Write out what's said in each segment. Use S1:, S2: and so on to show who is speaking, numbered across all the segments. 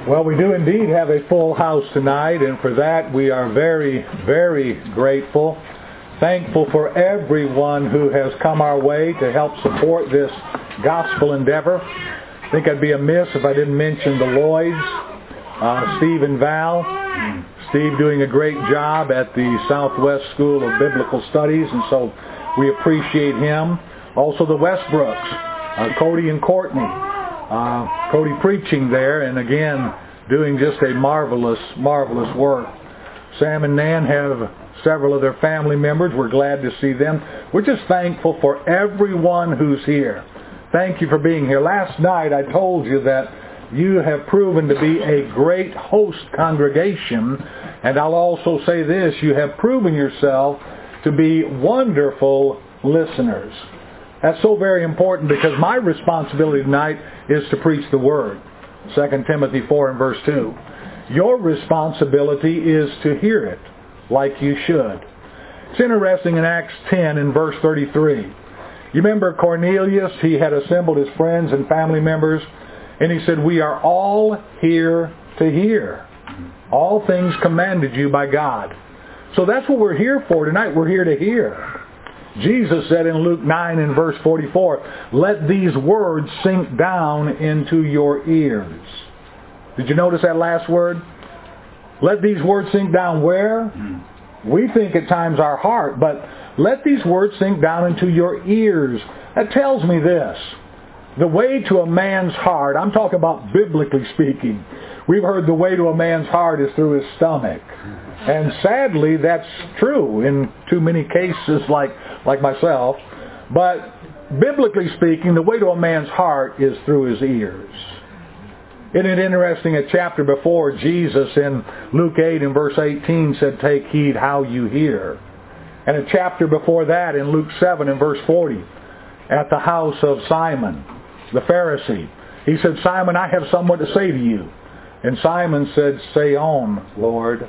S1: Well, we do indeed have a full house tonight, and for that we are very, very grateful. Thankful for everyone who has come our way to help support this gospel endeavor. I think I'd be amiss if I didn't mention the Lloyds, Steve and Val. Steve doing a great job at the Southwest School of Biblical Studies, and so we appreciate him. Also the Westbrooks, Cody and Courtney. Cody preaching there, and again, doing just a marvelous, marvelous work. Sam and Nan have several of their family members. We're glad to see them. We're just thankful for everyone who's here. Thank you for being here. Last night I told you that you have proven to be a great host congregation, and I'll also say this, you have proven yourself to be wonderful listeners. That's so very important because my responsibility tonight is to preach the Word. 2 Timothy 4 and verse 2. Your responsibility is to hear it like you should. It's interesting in Acts 10 and verse 33. You remember Cornelius, he had assembled his friends and family members, and he said, we are all here to hear. All things commanded you by God. So that's what we're here for tonight. We're here to hear. Jesus said in Luke 9 and verse 44, let these words sink down into your ears. Did you notice that last word? Let these words sink down where? We think at times our heart, but let these words sink down into your ears. That tells me this. The way to a man's heart, I'm talking about biblically speaking. We've heard the way to a man's heart is through his stomach. And sadly, that's true in too many cases like myself. But biblically speaking, the way to a man's heart is through his ears. Isn't it interesting, a chapter before, Jesus in Luke 8 and verse 18 said, take heed how you hear. And a chapter before that in Luke 7 and verse 40, at the house of Simon, the Pharisee, he said, Simon, I have somewhat to say to you. And Simon said, say on, Lord.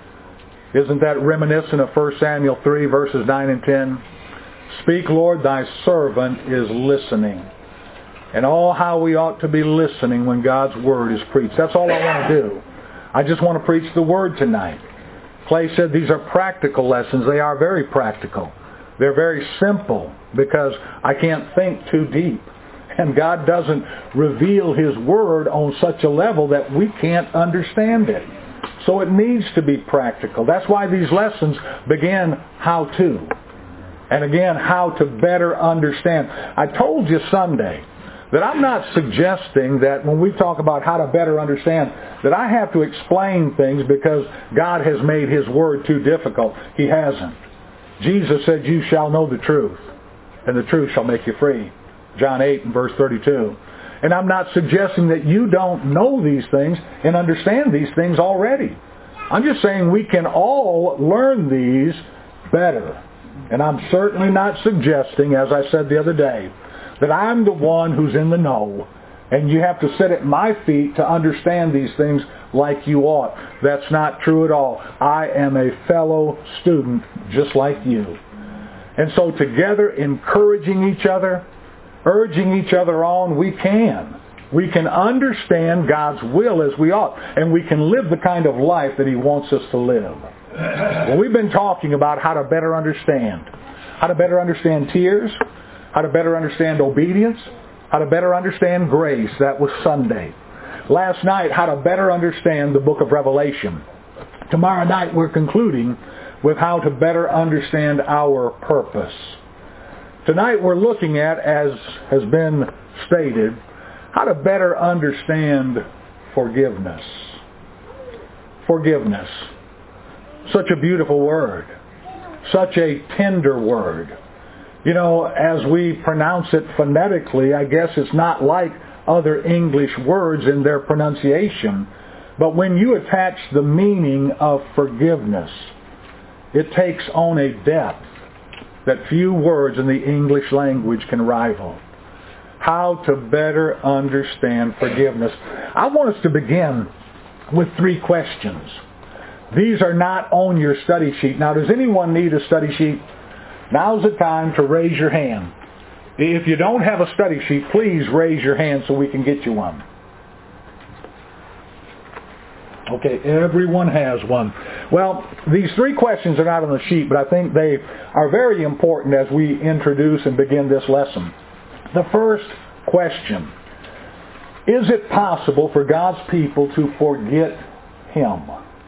S1: Isn't that reminiscent of 1 Samuel 3 verses 9 and 10? Speak, Lord, thy servant is listening. And how we ought to be listening when God's Word is preached. That's all I want to do. I just want to preach the Word tonight. Clay said these are practical lessons. They are very practical. They're very simple because I can't think too deep. And God doesn't reveal His Word on such a level that we can't understand it. So it needs to be practical. That's why these lessons begin how to. And again, how to better understand. I told you Sunday that I'm not suggesting that when we talk about how to better understand, that I have to explain things because God has made His Word too difficult. He hasn't. Jesus said, you shall know the truth, and the truth shall make you free. John 8 and verse 32. And I'm not suggesting that you don't know these things and understand these things already. I'm just saying we can all learn these better. And I'm certainly not suggesting, as I said the other day, that I'm the one who's in the know and you have to sit at my feet to understand these things like you ought. That's not true at all. I am a fellow student just like you. And so together, encouraging each other, urging each other on, we can. We can understand God's will as we ought. And we can live the kind of life that He wants us to live. Well, we've been talking about how to better understand. How to better understand tears. How to better understand obedience. How to better understand grace. That was Sunday. Last night, how to better understand the book of Revelation. Tomorrow night, we're concluding with how to better understand our purpose. Tonight we're looking at, as has been stated, how to better understand forgiveness. Forgiveness. Such a beautiful word. Such a tender word. You know, as we pronounce it phonetically, I guess it's not like other English words in their pronunciation. But when you attach the meaning of forgiveness, it takes on a depth that few words in the English language can rival. How to better understand forgiveness. I want us to begin with 3 questions. These are not on your study sheet. Now, does anyone need a study sheet? Now's the time to raise your hand. If you don't have a study sheet, please raise your hand so we can get you one. Okay, everyone has one. Well, these three questions are not on the sheet, but I think they are very important as we introduce and begin this lesson. The first question: is it possible for God's people to forget Him?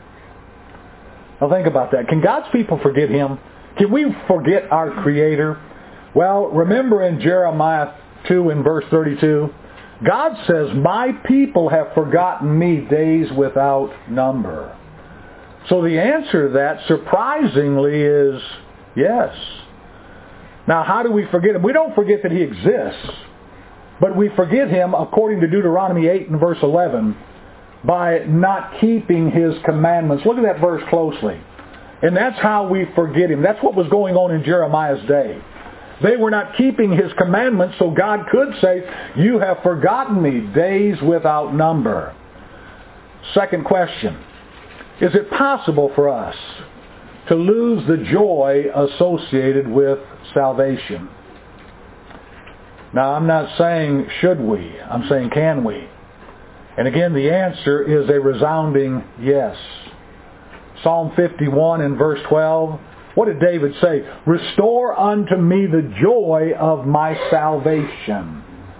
S1: Now think about that. Can God's people forget Him? Can we forget our Creator? Well, remember in Jeremiah 2 and verse 32, God says, "My people have forgotten me days without number." So the answer to that, surprisingly, is yes. Now, how do we forget Him? We don't forget that He exists, but we forget Him, according to Deuteronomy 8 and verse 11, by not keeping His commandments. Look at that verse closely. And that's how we forget Him. That's what was going on in Jeremiah's day. They were not keeping His commandments, so God could say, "You have forgotten me days without number." Second question: is it possible for us to lose the joy associated with salvation? Now, I'm not saying should we. I'm saying can we? And again, the answer is a resounding yes. Psalm 51 and verse 12. What did David say? "Restore unto me the joy of my salvation."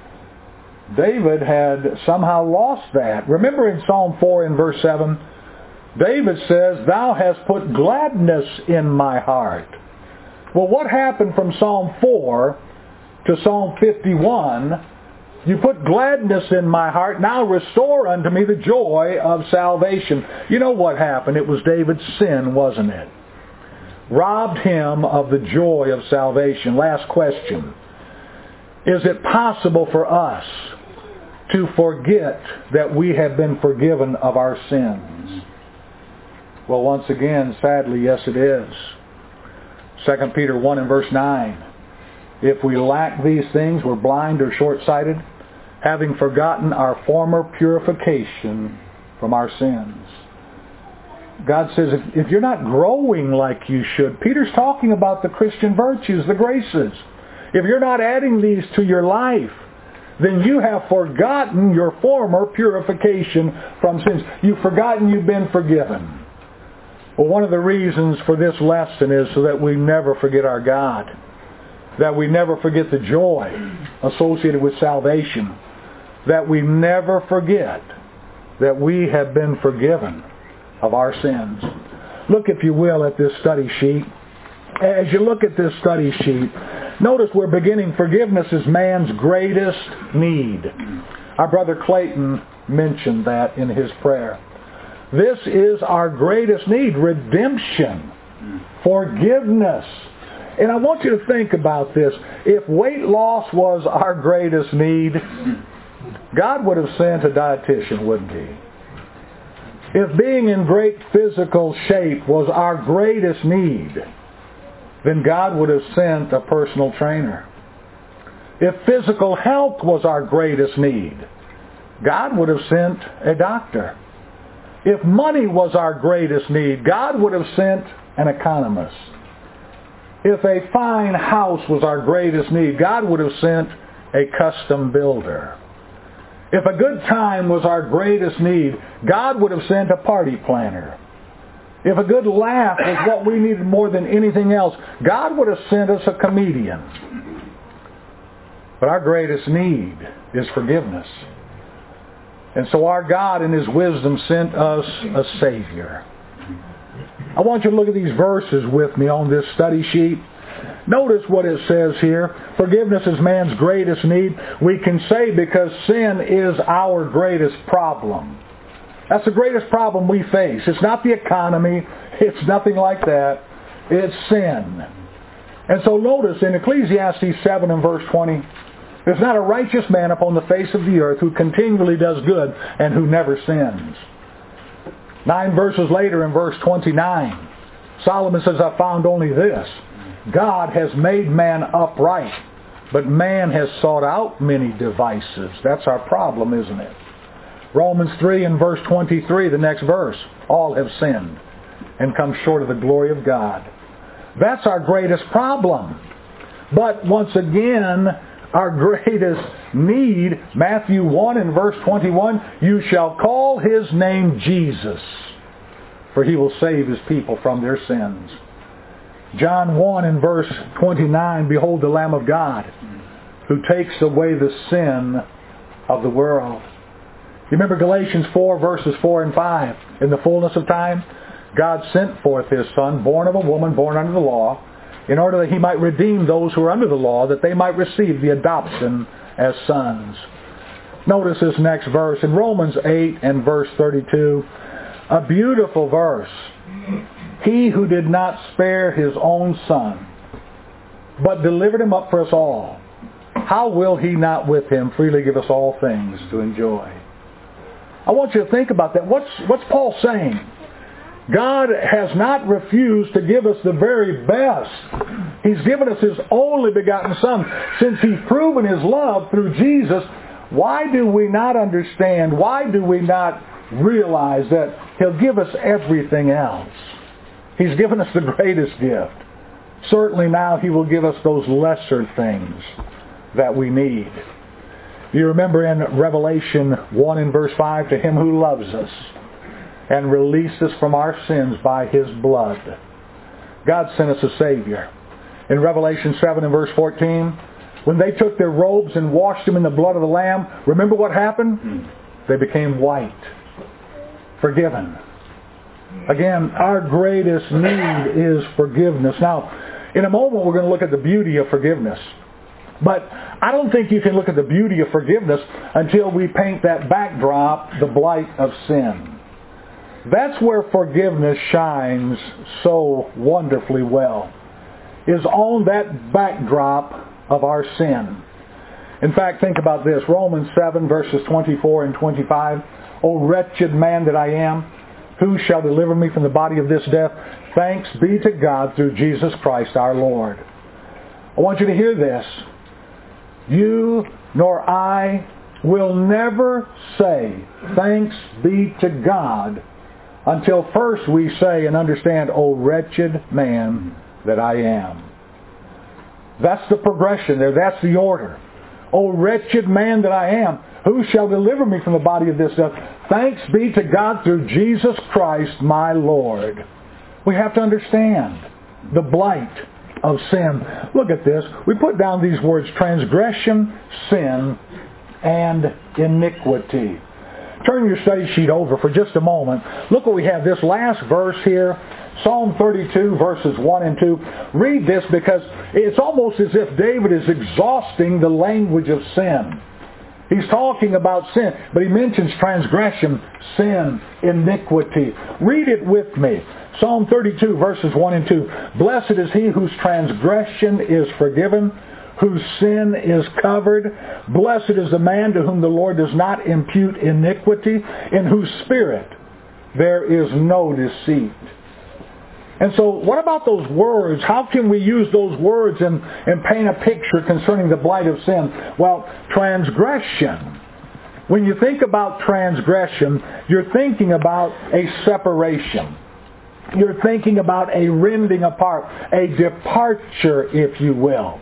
S1: David had somehow lost that. Remember in Psalm 4 and verse 7, David says, "Thou hast put gladness in my heart." Well, what happened from Psalm 4 to Psalm 51? You put gladness in my heart. Now restore unto me the joy of salvation. You know what happened? It was David's sin, wasn't it? Robbed him of the joy of salvation. Last question: is it possible for us to forget that we have been forgiven of our sins? Well, once again, sadly, yes it is. 2 Peter 1 and verse 9. If we lack these things, we're blind or short-sighted, having forgotten our former purification from our sins. God says, if you're not growing like you should, Peter's talking about the Christian virtues, the graces. If you're not adding these to your life, then you have forgotten your former purification from sins. You've forgotten you've been forgiven. Well, one of the reasons for this lesson is so that we never forget our God. That we never forget the joy associated with salvation. That we never forget that we have been forgiven of our sins. Look, if you will, at this study sheet. As you look at this study sheet, notice we're beginning forgiveness is man's greatest need. Our brother Clayton mentioned that in his prayer. This is our greatest need, redemption, forgiveness. And I want you to think about this. If weight loss was our greatest need, God would have sent a dietitian, wouldn't He? If being in great physical shape was our greatest need, then God would have sent a personal trainer. If physical health was our greatest need, God would have sent a doctor. If money was our greatest need, God would have sent an economist. If a fine house was our greatest need, God would have sent a custom builder. If a good time was our greatest need, God would have sent a party planner. If a good laugh was what we needed more than anything else, God would have sent us a comedian. But our greatest need is forgiveness. And so our God in His wisdom sent us a Savior. I want you to look at these verses with me on this study sheet. Notice what it says here. Forgiveness is man's greatest need. We can say because sin is our greatest problem. That's the greatest problem we face. It's not the economy. It's nothing like that. It's sin. And so notice in Ecclesiastes 7 and verse 20, there's not a righteous man upon the face of the earth who continually does good and who never sins. 9 verses later in verse 29, Solomon says, I found only this. God has made man upright, but man has sought out many devices. That's our problem, isn't it? Romans 3 and verse 23, the next verse. All have sinned and come short of the glory of God. That's our greatest problem. But once again, our greatest need, Matthew 1 and verse 21, you shall call his name Jesus, for he will save his people from their sins. John 1 and verse 29, behold the Lamb of God, who takes away the sin of the world. You remember Galatians 4 verses 4 and 5. In the fullness of time, God sent forth his Son, born of a woman, born under the law, in order that he might redeem those who are under the law, that they might receive the adoption as sons. Notice this next verse in Romans 8 and verse 32. A beautiful verse. He who did not spare his own Son, but delivered him up for us all, how will he not with him freely give us all things to enjoy? I want you to think about that. What's Paul saying? God has not refused to give us the very best. He's given us his only begotten Son. Since he's proven his love through Jesus, why do we not understand? Why do we not realize that he'll give us everything else? He's given us the greatest gift. Certainly now he will give us those lesser things that we need. You remember in Revelation 1 and verse 5, to him who loves us and released us from our sins by his blood. God sent us a Savior. In Revelation 7 and verse 14, when they took their robes and washed them in the blood of the Lamb, remember what happened? They became white, forgiven. Again, our greatest need is forgiveness. Now, in a moment we're going to look at the beauty of forgiveness. But I don't think you can look at the beauty of forgiveness until we paint that backdrop, the blight of sin. That's where forgiveness shines so wonderfully well, is on that backdrop of our sin. In fact, think about this. Romans 7 verses 24 and 25. O wretched man that I am, who shall deliver me from the body of this death? Thanks be to God through Jesus Christ our Lord. I want you to hear this. You nor I will never say, thanks be to God, until first we say and understand, O wretched man that I am. That's the progression there. That's the order. O wretched man that I am, who shall deliver me from the body of this death? Thanks be to God through Jesus Christ my Lord. We have to understand the blight of sin. Look at this. We put down these words, transgression, sin, and iniquity. Turn your study sheet over for just a moment. Look what we have. This last verse here, Psalm 32, verses 1 and 2. Read this because it's almost as if David is exhausting the language of sin. He's talking about sin, but he mentions transgression, sin, iniquity. Read it with me. Psalm 32, verses 1 and 2. Blessed is he whose transgression is forgiven, whose sin is covered. Blessed is the man to whom the Lord does not impute iniquity, in whose spirit there is no deceit. And so what about those words? How can we use those words and paint a picture concerning the blight of sin? Well, transgression. When you think about transgression, you're thinking about a separation. You're thinking about a rending apart, a departure, if you will.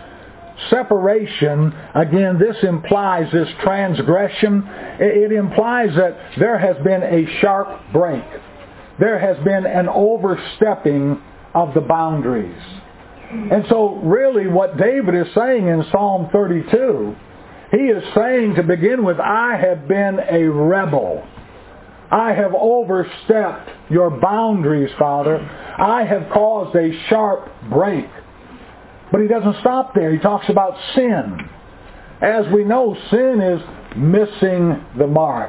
S1: Separation, again, this implies, this transgression, it implies that there has been a sharp break. There has been an overstepping of the boundaries. And so really what David is saying in Psalm 32, he is saying to begin with, I have been a rebel. I have overstepped your boundaries, Father. I have caused a sharp break. But he doesn't stop there. He talks about sin. As we know, sin is missing the mark.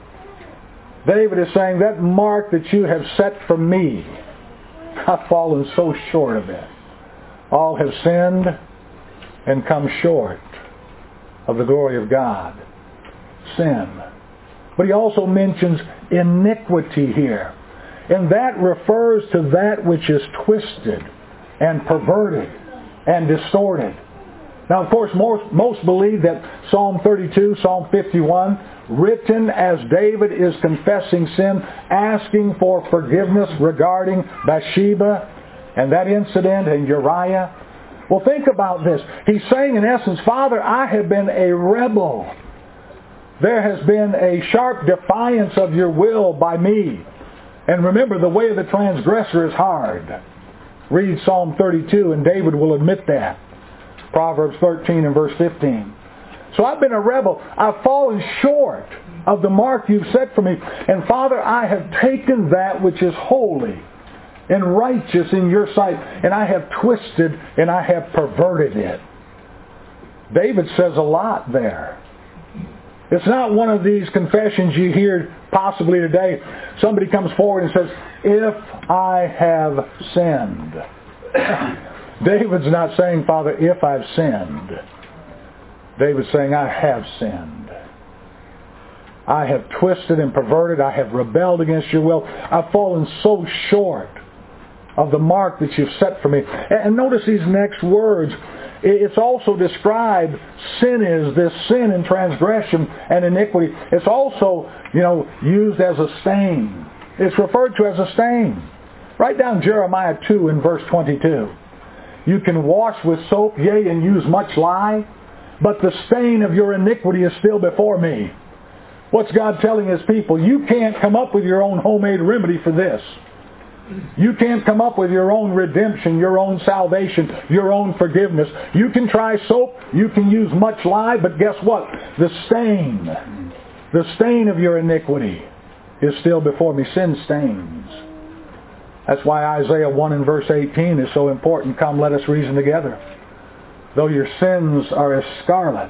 S1: David is saying, that mark that you have set for me, I've fallen so short of it. All have sinned and come short of the glory of God. Sin. But he also mentions iniquity here. And that refers to that which is twisted and perverted and distorted. Now, of course, most believe that Psalm 32, Psalm 51, written as David is confessing sin, asking for forgiveness regarding Bathsheba and that incident and Uriah. Well, think about this. He's saying in essence, Father, I have been a rebel. There has been a sharp defiance of your will by me. And remember, the way of the transgressor is hard. Read Psalm 32 and David will admit that. Proverbs 13 and verse 15. So I've been a rebel. I've fallen short of the mark you've set for me. And Father, I have taken that which is holy and righteous in your sight, and I have twisted and I have perverted it. David says a lot there. It's not one of these confessions you hear possibly today. Somebody comes forward and says, if I have sinned. David's not saying, Father, if I've sinned. David's saying, I have sinned. I have twisted and perverted. I have rebelled against your will. I've fallen so short of the mark that you've set for me. And notice these next words. It's also described, sin is this sin and transgression and iniquity. It's also, used as a stain. It's referred to as a stain. Write down Jeremiah 2 in verse 22. You can wash with soap, yea, and use much lye, but the stain of your iniquity is still before me. What's God telling His people? You can't come up with your own homemade remedy for this. You can't come up with your own redemption, your own salvation, your own forgiveness. You can try soap, you can use much lye, but guess what? The stain of your iniquity is still before me. Sin stains. That's why Isaiah 1 and verse 18 is so important. Come, let us reason together. Though your sins are as scarlet,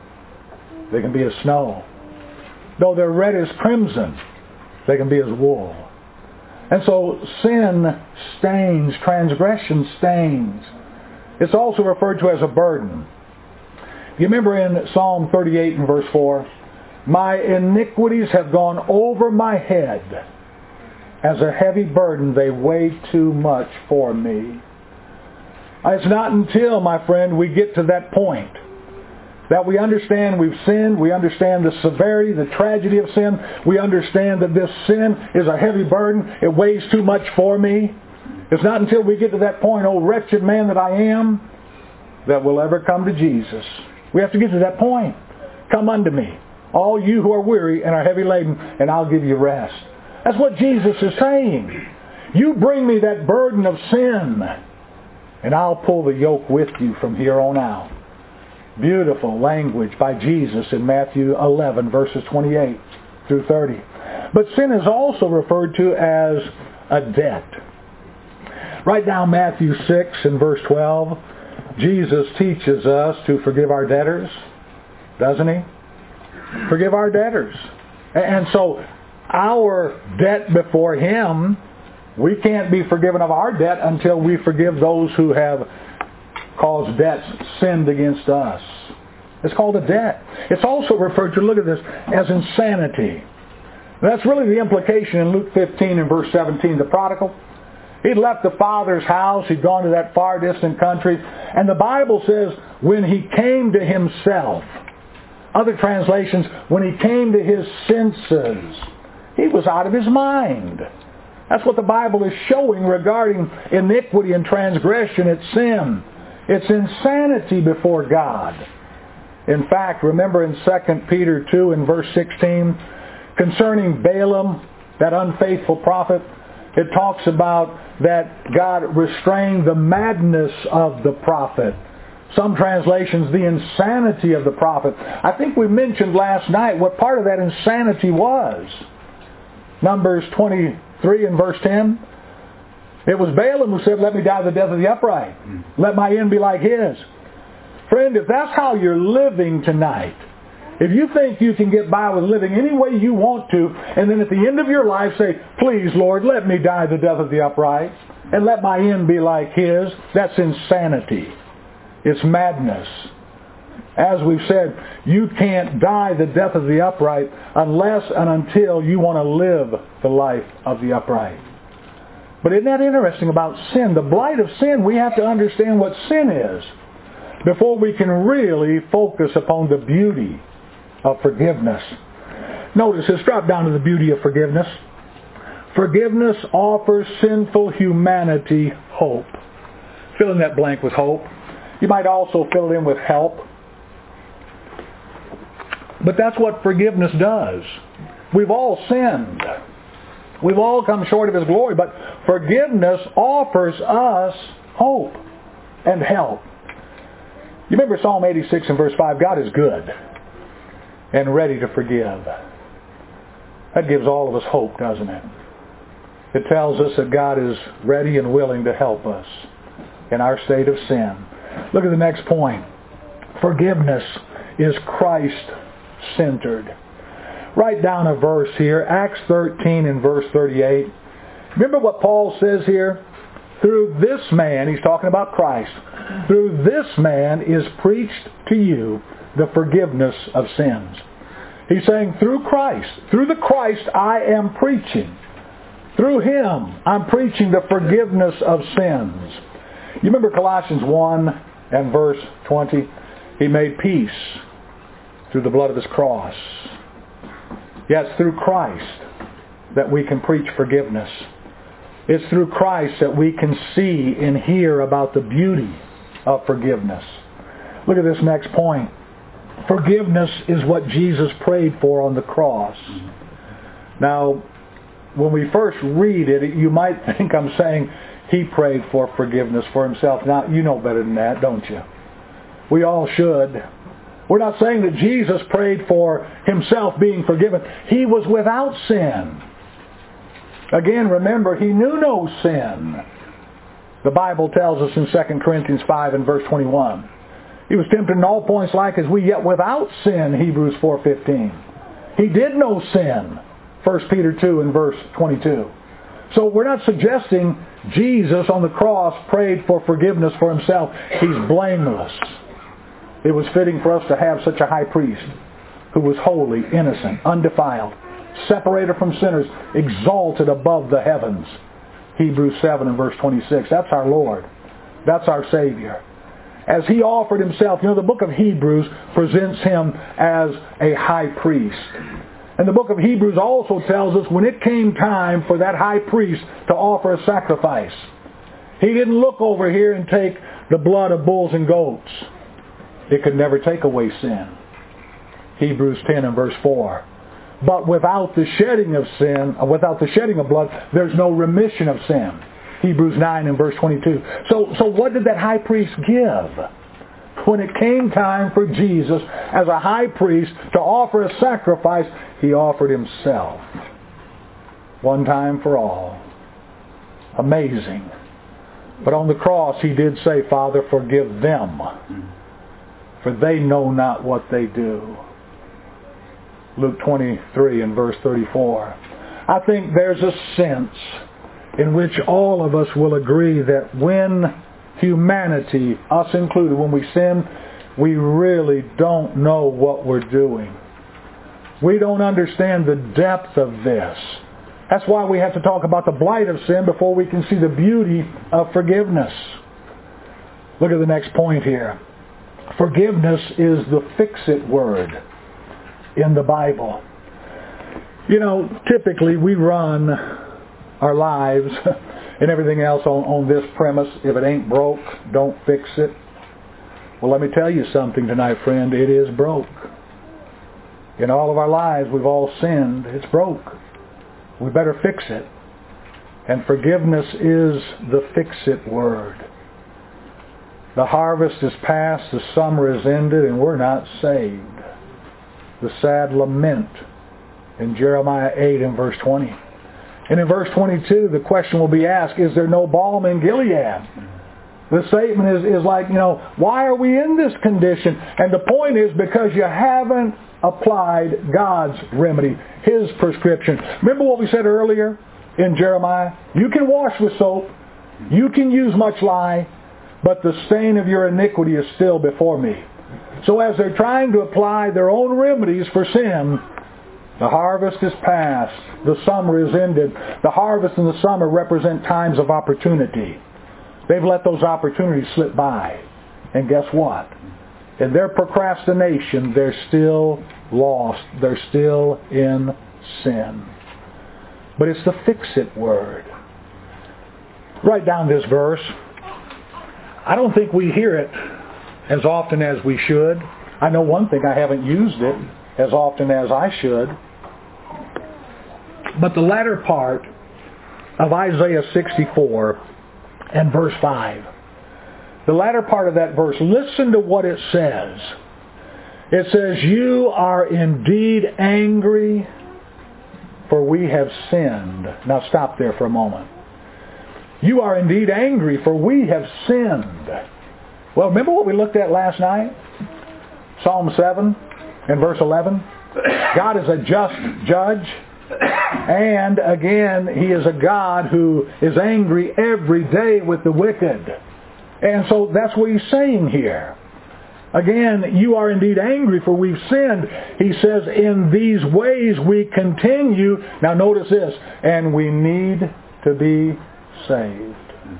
S1: they can be as snow. Though they're red as crimson, they can be as wool. And so sin stains, transgression stains. It's also referred to as a burden. You remember in Psalm 38 and verse 4, my iniquities have gone over my head. As a heavy burden, they weigh too much for me. It's not until, my friend, we get to that point that we understand we've sinned, we understand the severity, the tragedy of sin, we understand that this sin is a heavy burden, it weighs too much for me. It's not until we get to that point, oh wretched man that I am, that we'll ever come to Jesus. We have to get to that point. Come unto me, all you who are weary and are heavy laden, and I'll give you rest. That's what Jesus is saying. You bring me that burden of sin, and I'll pull the yoke with you from here on out. Beautiful language by Jesus in Matthew 11, verses 28 through 30. But sin is also referred to as a debt. Write down Matthew 6 and verse 12. Jesus teaches us to forgive our debtors, doesn't He? Forgive our debtors. And so our debt before Him, we can't be forgiven of our debt until we forgive those who have caused debts, sinned against us. It's called a debt. It's also referred to, look at this, as insanity. That's really the implication in Luke 15 and verse 17. The prodigal, he'd left the father's house, he'd gone to that far distant country, and the Bible says when he came to himself, other translations, when he came to his senses, he was out of his mind. That's what the Bible is showing regarding iniquity and transgression. It's sin. It's insanity before God. In fact, remember in 2 Peter 2 and verse 16, concerning Balaam, that unfaithful prophet, it talks about that God restrained the madness of the prophet. Some translations, the insanity of the prophet. I think we mentioned last night what part of that insanity was. Numbers 23 and verse 10. It was Balaam who said, let me die the death of the upright. Let my end be like his. Friend, if that's how you're living tonight, if you think you can get by with living any way you want to, and then at the end of your life say, please, Lord, let me die the death of the upright, and let my end be like his, that's insanity. It's madness. As we've said, you can't die the death of the upright unless and until you want to live the life of the upright. But isn't that interesting about sin? The blight of sin, we have to understand what sin is before we can really focus upon the beauty of forgiveness. Notice, let's drop down to the beauty of forgiveness. Forgiveness offers sinful humanity hope. Fill in that blank with hope. You might also fill it in with help. But that's what forgiveness does. We've all sinned. We've all come short of His glory, but forgiveness offers us hope and help. You remember Psalm 86 and verse 5, God is good and ready to forgive. That gives all of us hope, doesn't it? It tells us that God is ready and willing to help us in our state of sin. Look at the next point. Forgiveness is Christ-centered. Write down a verse here, Acts 13 and verse 38. Remember what Paul says here? Through this man, he's talking about Christ, through this man is preached to you the forgiveness of sins. He's saying through Christ, through the Christ I am preaching. Through Him I'm preaching the forgiveness of sins. You remember Colossians 1 and verse 20? He made peace through the blood of His cross. Yes, through Christ that we can preach forgiveness. It's through Christ that we can see and hear about the beauty of forgiveness. Look at this next point. Forgiveness is what Jesus prayed for on the cross. Now, when we first read it, you might think I'm saying He prayed for forgiveness for Himself. Now, you know better than that, don't you? We all should. We're not saying that Jesus prayed for Himself being forgiven. He was without sin. Again, remember, He knew no sin. The Bible tells us in 2 Corinthians 5 and verse 21. He was tempted in all points like as we, yet without sin, Hebrews 4:15. He did no sin, 1 Peter 2 and verse 22. So we're not suggesting Jesus on the cross prayed for forgiveness for Himself. He's blameless. It was fitting for us to have such a high priest who was holy, innocent, undefiled, separated from sinners, exalted above the heavens. Hebrews 7 and verse 26. That's our Lord. That's our Savior. As He offered Himself, the book of Hebrews presents Him as a high priest. And the book of Hebrews also tells us when it came time for that high priest to offer a sacrifice, he didn't look over here and take the blood of bulls and goats. It could never take away sin. Hebrews 10 and verse 4. But without the shedding of sin, without the shedding of blood, there's no remission of sin. Hebrews 9 and verse 22. So what did that high priest give? When it came time for Jesus as a high priest to offer a sacrifice, He offered Himself. One time for all. Amazing. But on the cross He did say, Father, forgive them, for they know not what they do. Luke 23 and verse 34. I think there's a sense in which all of us will agree that when humanity, us included, when we sin, we really don't know what we're doing. We don't understand the depth of this. That's why we have to talk about the blight of sin before we can see the beauty of forgiveness. Look at the next point here. Forgiveness is the fix-it word in the Bible. Typically we run our lives and everything else on this premise: if it ain't broke, don't fix it. Well, let me tell you something tonight, friend. It is broke. In all of our lives, we've all sinned. It's broke. We better fix it. And forgiveness is the fix-it word. The harvest is past, the summer is ended, and we're not saved. The sad lament in Jeremiah 8 and verse 20. And in verse 22, the question will be asked, is there no balm in Gilead? The statement is like, why are we in this condition? And the point is because you haven't applied God's remedy, His prescription. Remember what we said earlier in Jeremiah? You can wash with soap. You can use much lye. But the stain of your iniquity is still before me. So as they're trying to apply their own remedies for sin, the harvest is past. The summer is ended. The harvest and the summer represent times of opportunity. They've let those opportunities slip by. And guess what? In their procrastination, they're still lost. They're still in sin. But it's the fix-it word. Write down this verse. I don't think we hear it as often as we should. I know one thing, I haven't used it as often as I should. But the latter part of Isaiah 64 and verse 5, the latter part of that verse, listen to what it says. It says, "You are indeed angry, for we have sinned." Now stop there for a moment. You are indeed angry, for we have sinned. Well, remember what we looked at last night? Psalm 7 and verse 11. God is a just judge. And again, He is a God who is angry every day with the wicked. And so that's what He's saying here. Again, you are indeed angry, for we've sinned. He says, in these ways we continue. Now notice this, and we need to be saved.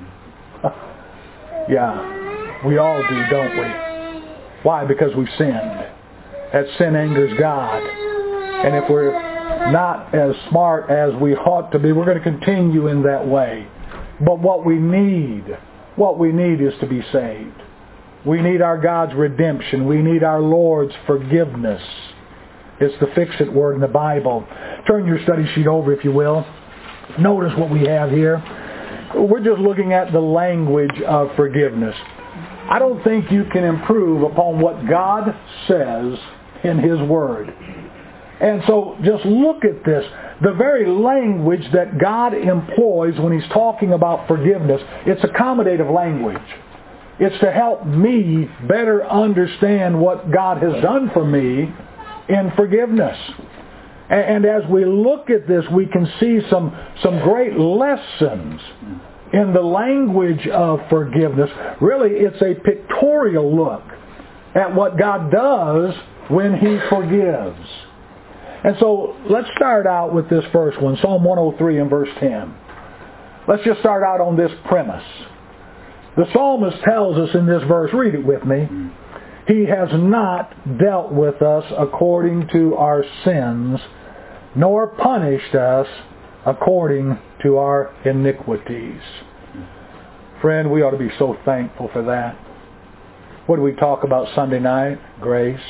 S1: Yeah, we all do, don't we? Why? Because we've sinned. That sin angers God. And if we're not as smart as we ought to be, we're going to continue in that way. But what we need is to be saved. We need our God's redemption. We need our Lord's forgiveness. It's the fix-it word in the Bible. Turn your study sheet over, if you will. Notice what we have here. We're just looking at the language of forgiveness. I don't think you can improve upon what God says in His Word. And so just look at this. The very language that God employs when He's talking about forgiveness, it's accommodative language. It's to help me better understand what God has done for me in forgiveness. And as we look at this, we can see some great lessons in the language of forgiveness. Really, it's a pictorial look at what God does when He forgives. And so let's start out with this first one, Psalm 103 and verse 10. Let's just start out on this premise. The psalmist tells us in this verse, read it with me, He has not dealt with us according to our sins, nor punished us according to our iniquities. Friend, we ought to be so thankful for that. What did we talk about Sunday night? Grace.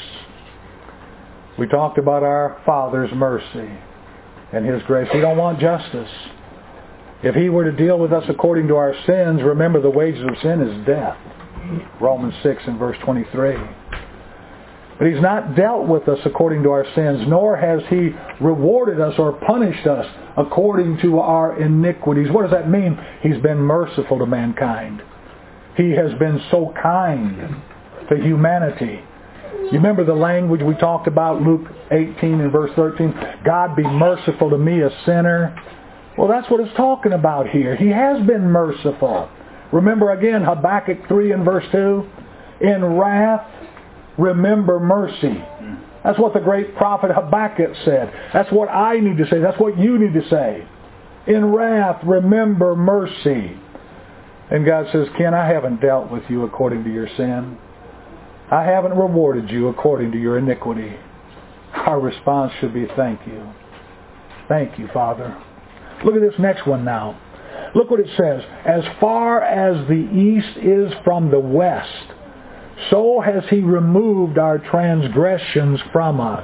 S1: We talked about our Father's mercy and His grace. We don't want justice. If He were to deal with us according to our sins, remember the wages of sin is death. Romans 6 and verse 23. But He's not dealt with us according to our sins, nor has He rewarded us or punished us according to our iniquities. What does that mean? He's been merciful to mankind. He has been so kind to humanity. You remember the language we talked about, Luke 18 and verse 13? God be merciful to me, a sinner. Well, that's what it's talking about here. He has been merciful. Remember again, Habakkuk 3 and verse 2? In wrath, remember mercy. That's what the great prophet Habakkuk said. That's what I need to say. That's what you need to say. In wrath, remember mercy. And God says, Ken, I haven't dealt with you according to your sin. I haven't rewarded you according to your iniquity. Our response should be, thank you. Thank you, Father. Look at this next one now. Look what it says. As far as the east is from the west, so has He removed our transgressions from us.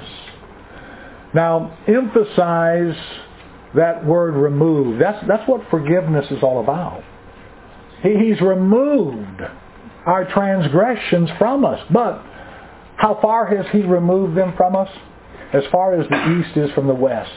S1: Now, emphasize that word remove. That's what forgiveness is all about. He's removed our transgressions from us. But how far has He removed them from us? As far as the east is from the west.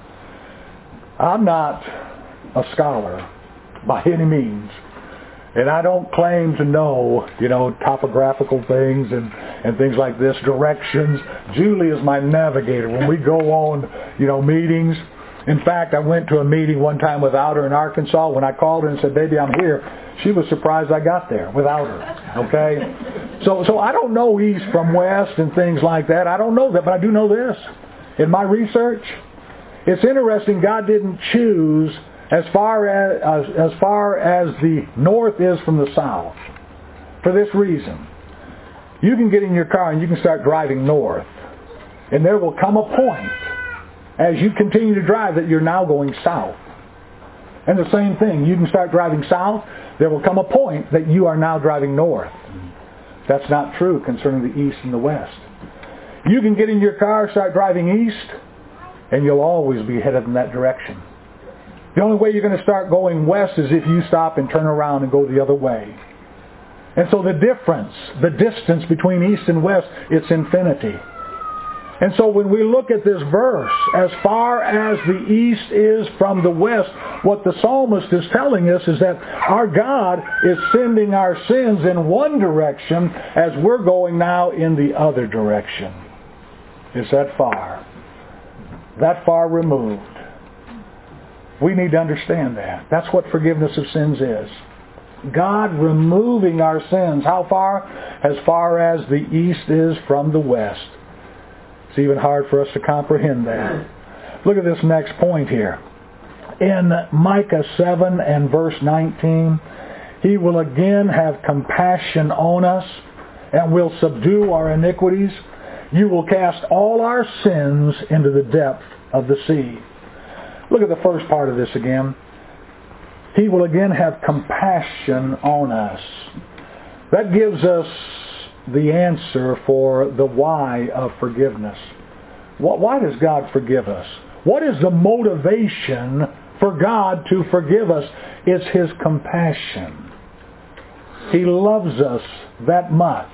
S1: I'm not a scholar by any means. And I don't claim to know, topographical things and things like this, directions. Julie is my navigator. When we go on, meetings. In fact, I went to a meeting one time without her in Arkansas. When I called her and said, baby, I'm here, she was surprised I got there without her. Okay? So I don't know east from west and things like that. I don't know that, but I do know this. In my research, it's interesting God didn't choose as far as the north is from the south. For this reason. You can get in your car and you can start driving north. And there will come a point as you continue to drive that you're now going south. And the same thing, you can start driving south. There will come a point that you are now driving north. That's not true concerning the east and the west. You can get in your car, start driving east, and you'll always be headed in that direction. The only way you're going to start going west is if you stop and turn around and go the other way. And so the difference, the distance between east and west, it's infinity. And so when we look at this verse, as far as the east is from the west, what the psalmist is telling us is that our God is sending our sins in one direction as we're going now in the other direction. It's that far. That far removed. We need to understand that. That's what forgiveness of sins is. God removing our sins. How far? As far as the east is from the west. It's even hard for us to comprehend that. Look at this next point here. In Micah 7 and verse 19, He will again have compassion on us and will subdue our iniquities. You will cast all our sins into the depth of the sea. Look at the first part of this again. He will again have compassion on us. That gives us the answer for the why of forgiveness. Why does God forgive us? What is the motivation for God to forgive us? It's His compassion. He loves us that much.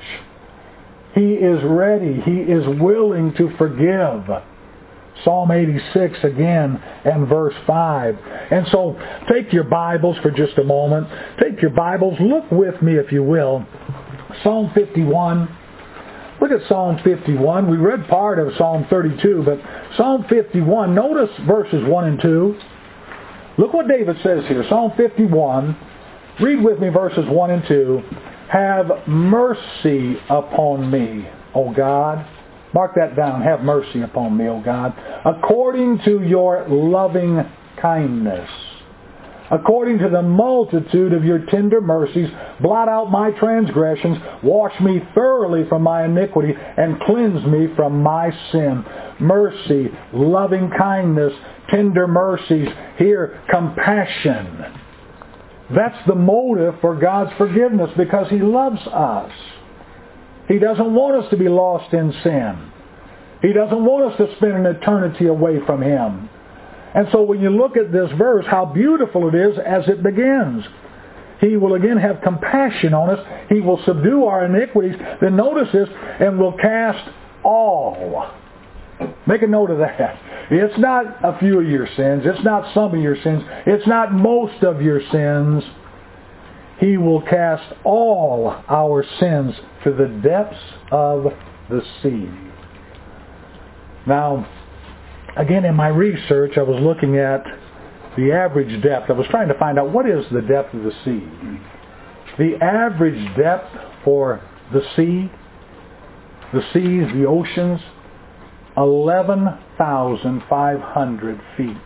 S1: He is ready. He is willing to forgive. Psalm 86 again and verse 5. And so take your Bibles for just a moment. Take your Bibles. Look with me if you will. Psalm 51. Look at Psalm 51. We read part of Psalm 32, but Psalm 51, notice verses 1 and 2. Look what David says here. Psalm 51. Read with me verses 1 and 2. Have mercy upon me, O God. Mark that down. Have mercy upon me, O God, according to your loving kindness. According to the multitude of your tender mercies, blot out my transgressions, wash me thoroughly from my iniquity, and cleanse me from my sin. Mercy, loving kindness, tender mercies. Here, compassion. That's the motive for God's forgiveness, because He loves us. He doesn't want us to be lost in sin. He doesn't want us to spend an eternity away from Him. And so when you look at this verse, how beautiful it is as it begins. He will again have compassion on us. He will subdue our iniquities. Then notice this, and will cast all. Make a note of that. It's not a few of your sins. It's not some of your sins. It's not most of your sins. He will cast all our sins to the depths of the sea. Now, again, in my research, I was looking at the average depth. I was trying to find out what is the depth of the sea. The average depth for the sea, the seas, the oceans, 11,500 feet.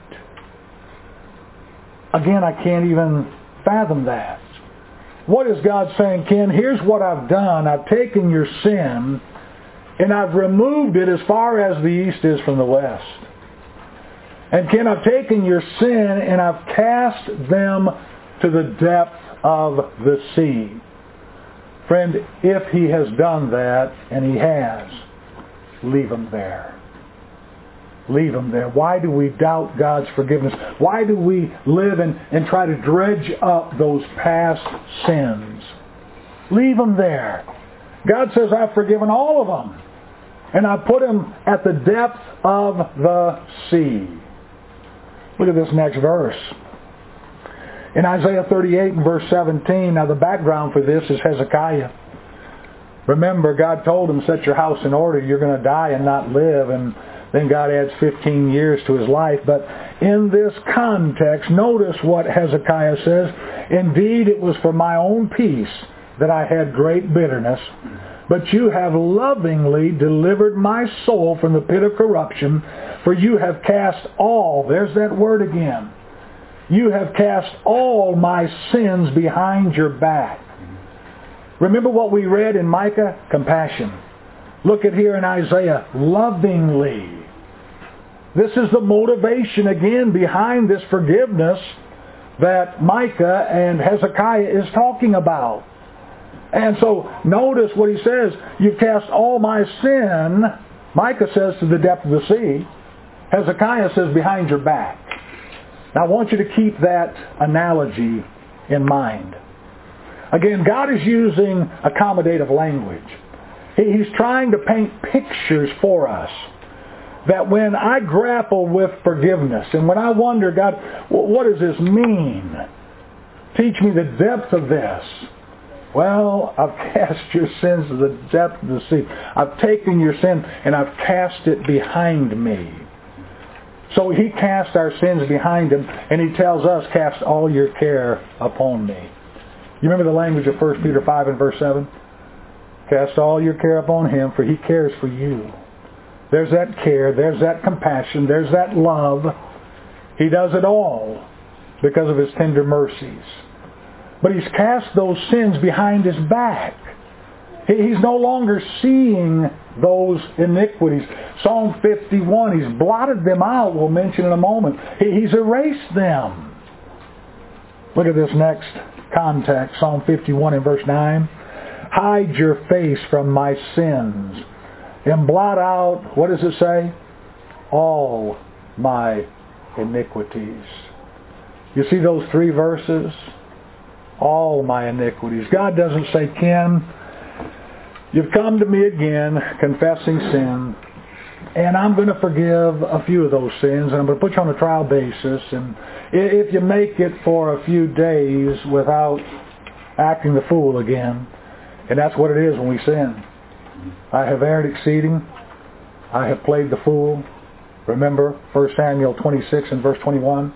S1: Again, I can't even fathom that. What is God saying? Ken, here's what I've done. I've taken your sin and I've removed it as far as the east is from the west. And Ken, I've taken your sin and I've cast them to the depth of the sea. Friend, if He has done that, and He has, leave them there. Leave them there. Why do we doubt God's forgiveness? Why do we live and try to dredge up those past sins? Leave them there. God says, I've forgiven all of them. And I put them at the depth of the sea. Look at this next verse. In Isaiah 38 and verse 17, now the background for this is Hezekiah. Remember, God told him, set your house in order. You're going to die and not live. And then God adds 15 years to his life. But in this context, notice what Hezekiah says. Indeed, it was for my own peace that I had great bitterness. But you have lovingly delivered my soul from the pit of corruption. For you have cast all, there's that word again. You have cast all my sins behind your back. Remember what we read in Micah? Compassion. Look at here in Isaiah. Lovingly. This is the motivation again behind this forgiveness that Micah and Hezekiah is talking about. And so notice what he says. You've cast all my sin, Micah says, to the depth of the sea. Hezekiah says, behind your back. Now I want you to keep that analogy in mind. Again, God is using accommodative language. He's trying to paint pictures for us. That when I grapple with forgiveness, and when I wonder, God, what does this mean? Teach me the depth of this. Well, I've cast your sins to the depth of the sea. I've taken your sin and I've cast it behind me. So he cast our sins behind him, and he tells us, cast all your care upon me. You remember the language of 1 Peter 5 and verse 7? Cast all your care upon him, for he cares for you. There's that care, there's that compassion, there's that love. He does it all because of his tender mercies. But he's cast those sins behind his back. He's no longer seeing those iniquities. Psalm 51, he's blotted them out, we'll mention in a moment. He's erased them. Look at this next context, Psalm 51 and verse 9. Hide your face from my sins and blot out, what does it say? All my iniquities. You see those three verses? All my iniquities. God doesn't say, Ken, you've come to me again confessing sin, and I'm going to forgive a few of those sins, and I'm going to put you on a trial basis, and if you make it for a few days without acting the fool again, and that's what it is when we sin. I have erred exceeding. I have played the fool. Remember 1 Samuel 26 and verse 21.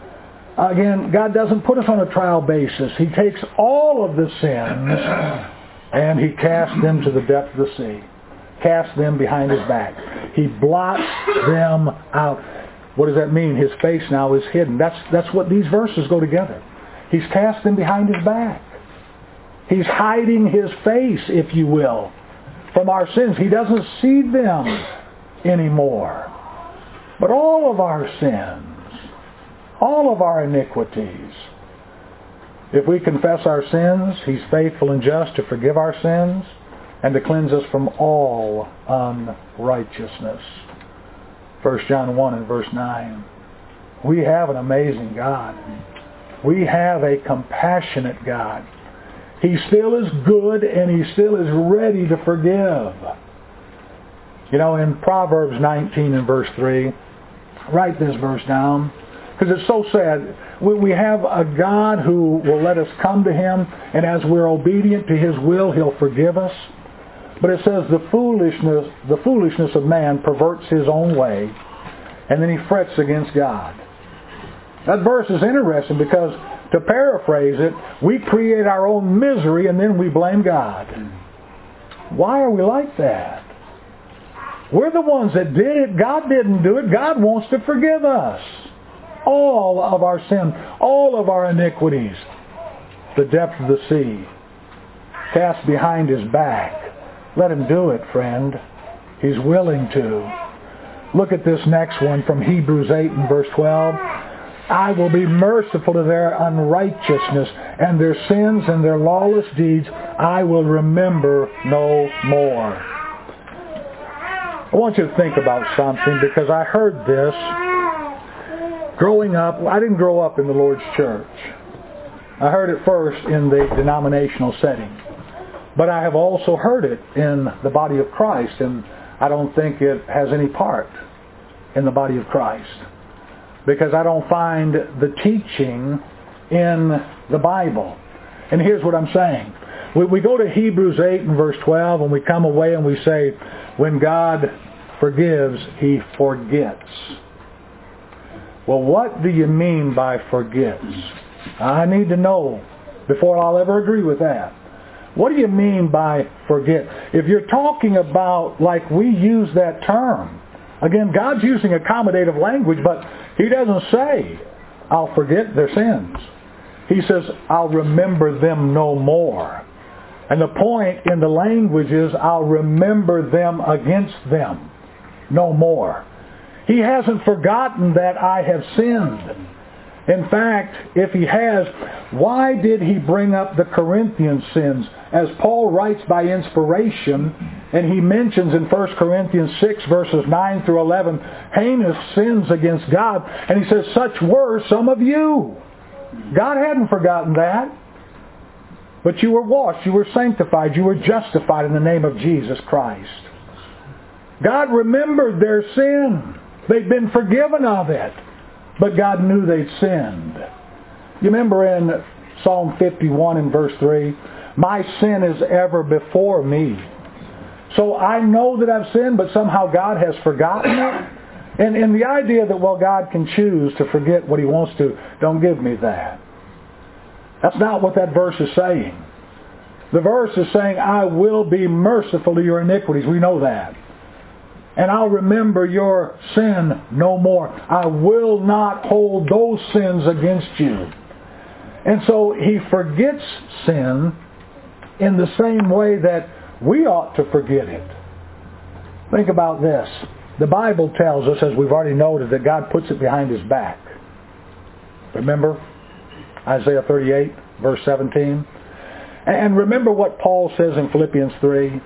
S1: Again, God doesn't put us on a trial basis. He takes all of the sins and he casts them to the depth of the sea. Casts them behind his back. He blots them out. What does that mean? His face now is hidden. That's what these verses go together. He's cast them behind his back. He's hiding his face, if you will, from our sins. He doesn't see them anymore. But all of our sins, all of our iniquities, if we confess our sins, he's faithful and just to forgive our sins and to cleanse us from all unrighteousness. 1 John 1 and verse 9. We have an amazing God. We have a compassionate God. He still is good and he still is ready to forgive. You know, in Proverbs 19 and verse 3, write this verse down, because it's so sad. We have a God who will let us come to him, and as we're obedient to his will, he'll forgive us. But it says the foolishness of man perverts his own way, and then he frets against God. That verse is interesting because, to paraphrase it, we create our own misery and then we blame God. Why are we like that? We're the ones that did it. God didn't do it. God wants to forgive us. All of our sin, all of our iniquities. The depth of the sea. Cast behind his back. Let him do it, friend. He's willing to. Look at this next one from Hebrews 8 and verse 12. I will be merciful to their unrighteousness, and their sins and their lawless deeds I will remember no more. I want you to think about something, because I heard this growing up. I didn't grow up in the Lord's church. I heard it first in the denominational setting. But I have also heard it in the body of Christ, and I don't think it has any part in the body of Christ, because I don't find the teaching in the Bible. And here's what I'm saying. We go to Hebrews 8 and verse 12, and we come away and we say, when God forgives, he forgets. Well, what do you mean by forgets? I need to know before I'll ever agree with that. What do you mean by forget? If you're talking about, like we use that term, again, God's using accommodative language, but he doesn't say, I'll forget their sins. He says, I'll remember them no more. And the point in the language is, I'll remember them against them no more. He hasn't forgotten that I have sinned. In fact, if he has, why did he bring up the Corinthian sins? As Paul writes by inspiration, and he mentions in 1 Corinthians 6 verses 9 through 11, heinous sins against God. And he says, such were some of you. God hadn't forgotten that. But you were washed, you were sanctified, you were justified in the name of Jesus Christ. God remembered their sin. They'd been forgiven of it. But God knew they'd sinned. You remember in Psalm 51 and verse 3, my sin is ever before me. So I know that I've sinned, but somehow God has forgotten it. And the idea that, well, God can choose to forget what He wants to, don't give me that. That's not what that verse is saying. The verse is saying, I will be merciful to your iniquities. We know that. And I'll remember your sin no more. I will not hold those sins against you. And so He forgets sin in the same way that we ought to forget it. Think about this. The Bible tells us, as we've already noted, that God puts it behind His back. Remember Isaiah 38, verse 17? And remember what Paul says in Philippians 3.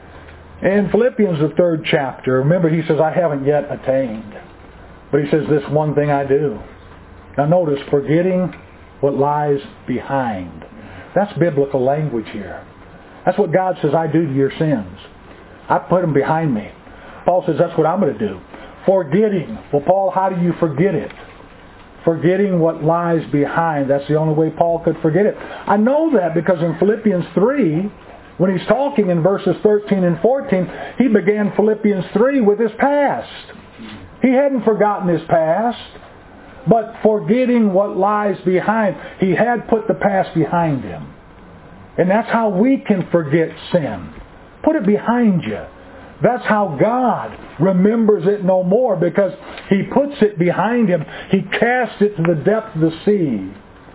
S1: In Philippians, the 3rd chapter, remember he says, I haven't yet attained. But he says, this one thing I do. Now notice, forgetting what lies behind. That's biblical language here. That's what God says I do to your sins. I put them behind me. Paul says that's what I'm going to do. Forgetting. Well, Paul, how do you forget it? Forgetting what lies behind. That's the only way Paul could forget it. I know that because in Philippians 3, when he's talking in verses 13 and 14, he began Philippians 3 with his past. He hadn't forgotten his past, but forgetting what lies behind. He had put the past behind him. And that's how we can forget sin. Put it behind you. That's how God remembers it no more, because He puts it behind Him. He casts it to the depth of the sea.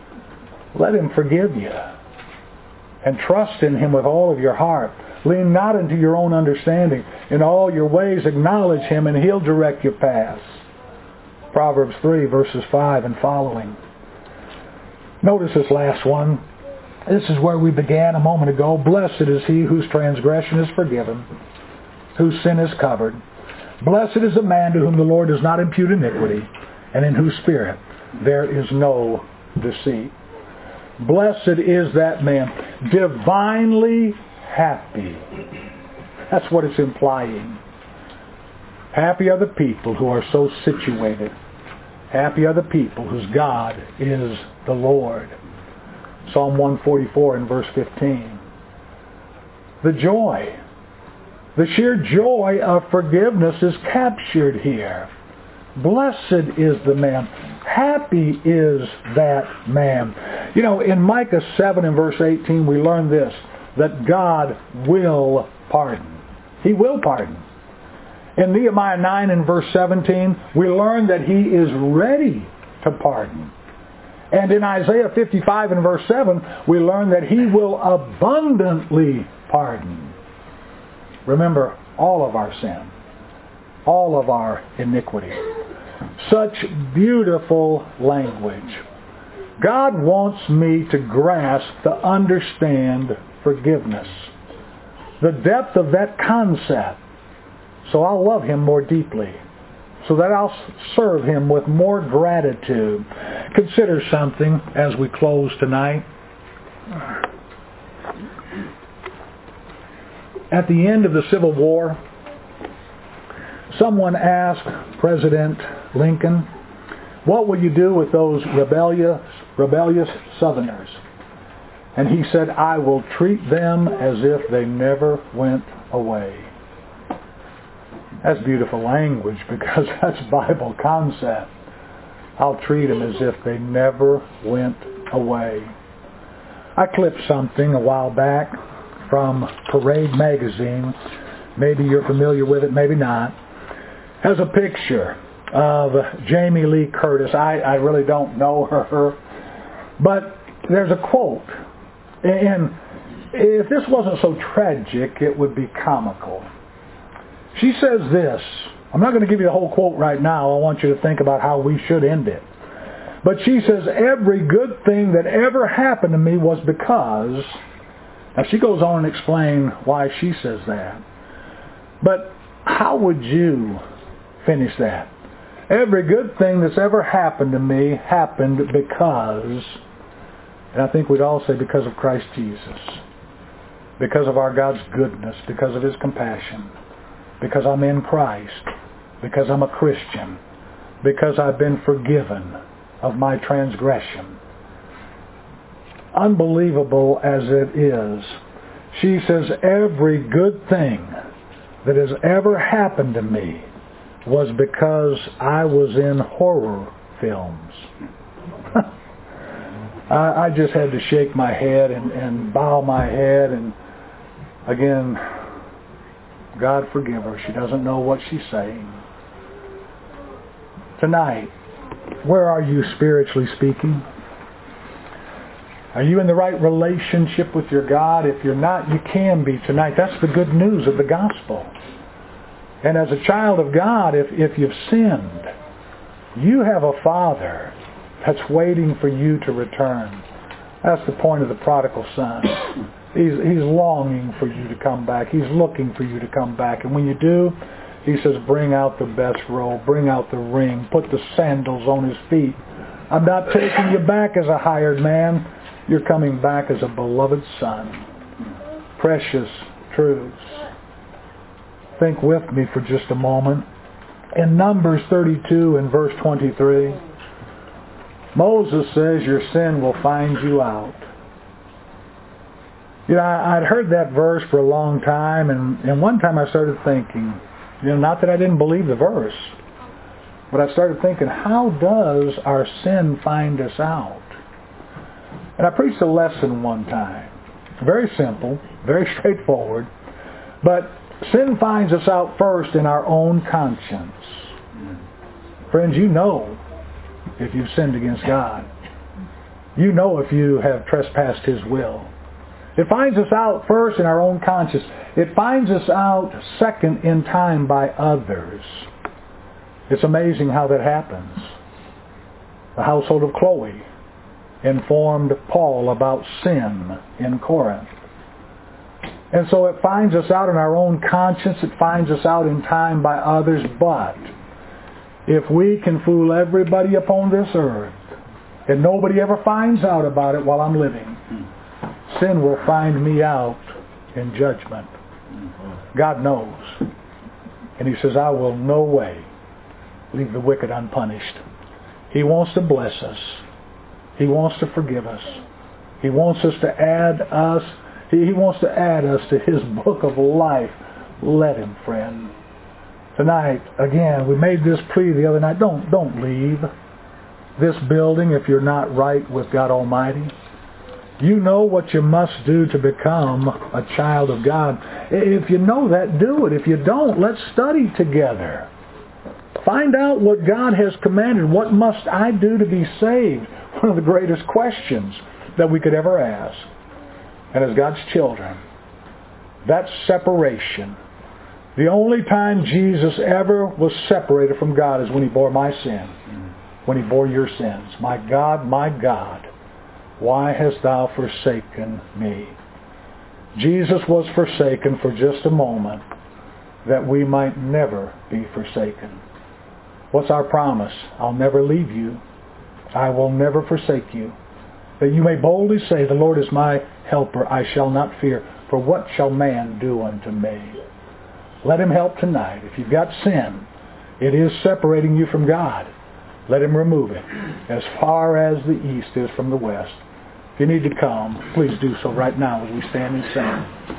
S1: Let Him forgive you. And trust in Him with all of your heart. Lean not into your own understanding. In all your ways acknowledge Him, and He'll direct your paths. Proverbs 3, verses 5 and following. Notice this last one. This is where we began a moment ago. Blessed is he whose transgression is forgiven, whose sin is covered. Blessed is the man to whom the Lord does not impute iniquity, and in whose spirit there is no deceit. Blessed is that man, divinely happy. That's what it's implying. Happy are the people who are so situated. Happy are the people whose God is the Lord. Psalm 144 and verse 15. The joy, the sheer joy of forgiveness is captured here. Blessed is the man. Happy is that man. You know, in Micah 7 and verse 18, we learn this, that God will pardon. He will pardon. In Nehemiah 9 and verse 17, we learn that He is ready to pardon. And in Isaiah 55 and verse 7, we learn that He will abundantly pardon. Remember, all of our sin, all of our iniquity. Such beautiful language. God wants me to grasp, to understand forgiveness. The depth of that concept. So I'll love Him more deeply. So that I'll serve Him with more gratitude. Consider something as we close tonight. At the end of the Civil War, someone asked President Lincoln, what will you do with those rebellious Southerners? And he said, I will treat them as if they never went away. That's beautiful language, because that's Bible concept. I'll treat them as if they never went away. I clipped something a while back from Parade magazine. Maybe you're familiar with it, maybe not. It has a picture of Jamie Lee Curtis. I really don't know her. But there's a quote. And if this wasn't so tragic, it would be comical. She says this. I'm not going to give you the whole quote right now. I want you to think about how we should end it. But she says, every good thing that ever happened to me was because... Now she goes on and explain why she says that. But how would you finish that? Every good thing that's ever happened to me happened because... And I think we'd all say because of Christ Jesus. Because of our God's goodness. Because of His compassion. Because I'm in Christ. Because I'm a Christian. Because I've been forgiven of my transgression. Unbelievable as it is, she says, every good thing that has ever happened to me was because I was in horror films. I just had to shake my head and bow my head, and again, God forgive her. She doesn't know what she's saying. Tonight, where are you spiritually speaking? Are you in the right relationship with your God? If you're not, you can be tonight. That's the good news of the gospel. And as a child of God, if you've sinned, you have a Father that's waiting for you to return. That's the point of the prodigal son. He's longing for you to come back. He's looking for you to come back. And when you do, He says, bring out the best robe, bring out the ring, put the sandals on his feet. I'm not taking you back as a hired man. You're coming back as a beloved son. Precious truths. Think with me for just a moment. In Numbers 32 and verse 23, Moses says, your sin will find you out. You know, I'd heard that verse for a long time, and one time I started thinking, not that I didn't believe the verse, but I started thinking, how does our sin find us out? And I preached a lesson one time. Very simple, very straightforward. But sin finds us out first in our own conscience. Friends, you know if you've sinned against God. You know if you have trespassed His will. It finds us out first in our own conscience. It finds us out second in time by others. It's amazing how that happens. The household of Chloe informed Paul about sin in Corinth. And so it finds us out in our own conscience. It finds us out in time by others. But if we can fool everybody upon this earth and nobody ever finds out about it while I'm living, sin will find me out in judgment. God knows. And He says, I will no way leave the wicked unpunished. He wants to bless us. He wants to forgive us. He wants us to add us. He wants to add us to His book of life. Let Him, friend. Tonight, again, we made this plea the other night. Don't leave this building if you're not right with God Almighty. You know what you must do to become a child of God. If you know that, do it. If you don't, let's study together. Find out what God has commanded. What must I do to be saved? One of the greatest questions that we could ever ask. And as God's children, that separation. The only time Jesus ever was separated from God is when He bore my sin. When He bore your sins. My God, why hast thou forsaken me? Jesus was forsaken for just a moment that we might never be forsaken. What's our promise? I'll never leave you. I will never forsake you. That you may boldly say, the Lord is my helper. I shall not fear. For what shall man do unto me? Let Him help tonight. If you've got sin, it is separating you from God. Let Him remove it as far as the east is from the west. If you need to come, please do so right now as we stand and sing.